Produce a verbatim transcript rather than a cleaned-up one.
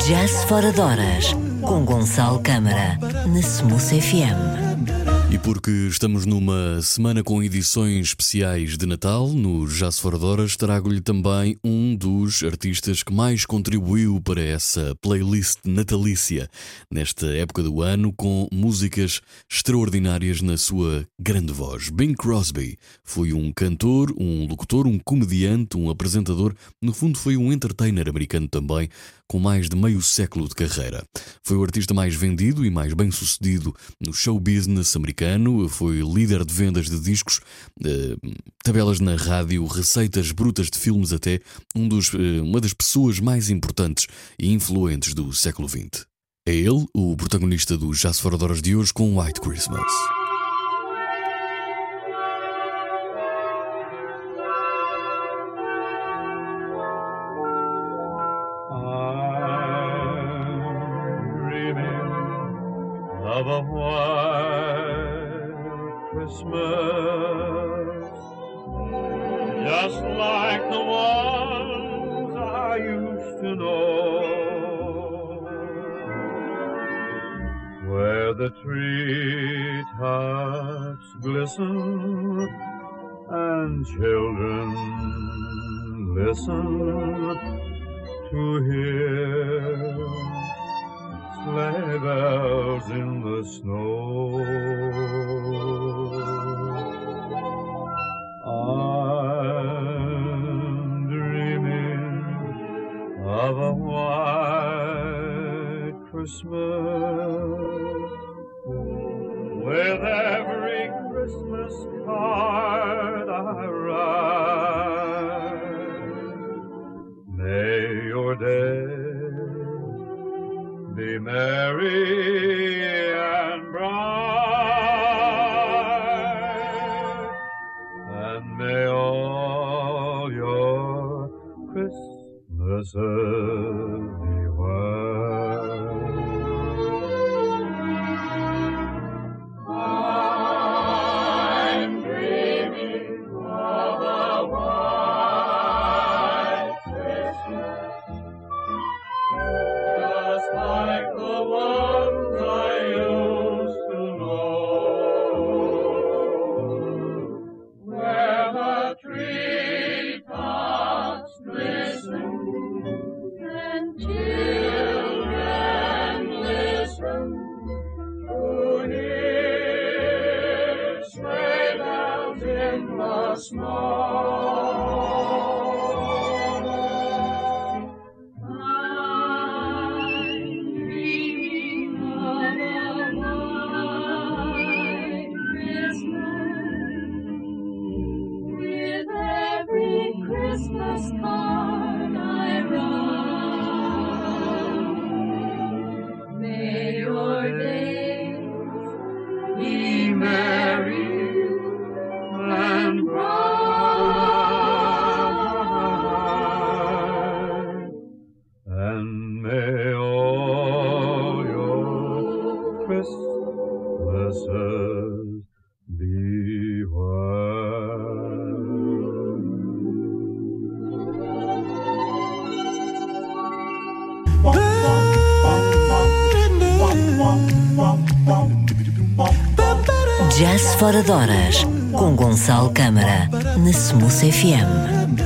Jazz Fora de Horas, com Gonçalo Câmara, na Smooth F M. E porque estamos numa semana com edições especiais de Natal, no Jazz Fora de Horas, trago-lhe também um dos artistas que mais contribuiu para essa playlist natalícia nesta época do ano, com músicas extraordinárias na sua grande voz. Bing Crosby foi um cantor, um locutor, um comediante, um apresentador, no fundo foi um entertainer americano também, com mais de meio século de carreira. Foi o artista mais vendido e mais bem-sucedido no show business americano, foi líder de vendas de discos, eh, tabelas na rádio, receitas brutas de filmes até, um dos, eh, uma das pessoas mais importantes e influentes do século vinte. É ele o protagonista do Jazz Fora de Horas de hoje com White Christmas. Of a white Christmas, just like the ones I used to know, where the treetops glisten and children listen to hear sleigh bells in the snow. I'm dreaming of a white Christmas, with every Christmas card I write. May your day be merry and bright, and may all your Christmases be white. I'm dreaming of a white Christmas, just like the ones I used to know, where the treetops glisten and children listen to hear sleigh bells in the snow. Christmas card I write. May your days be merry and bright, and may all your Christmases be white. Jazz Fora de Horas, com Gonçalo Câmara, na Smooth F M.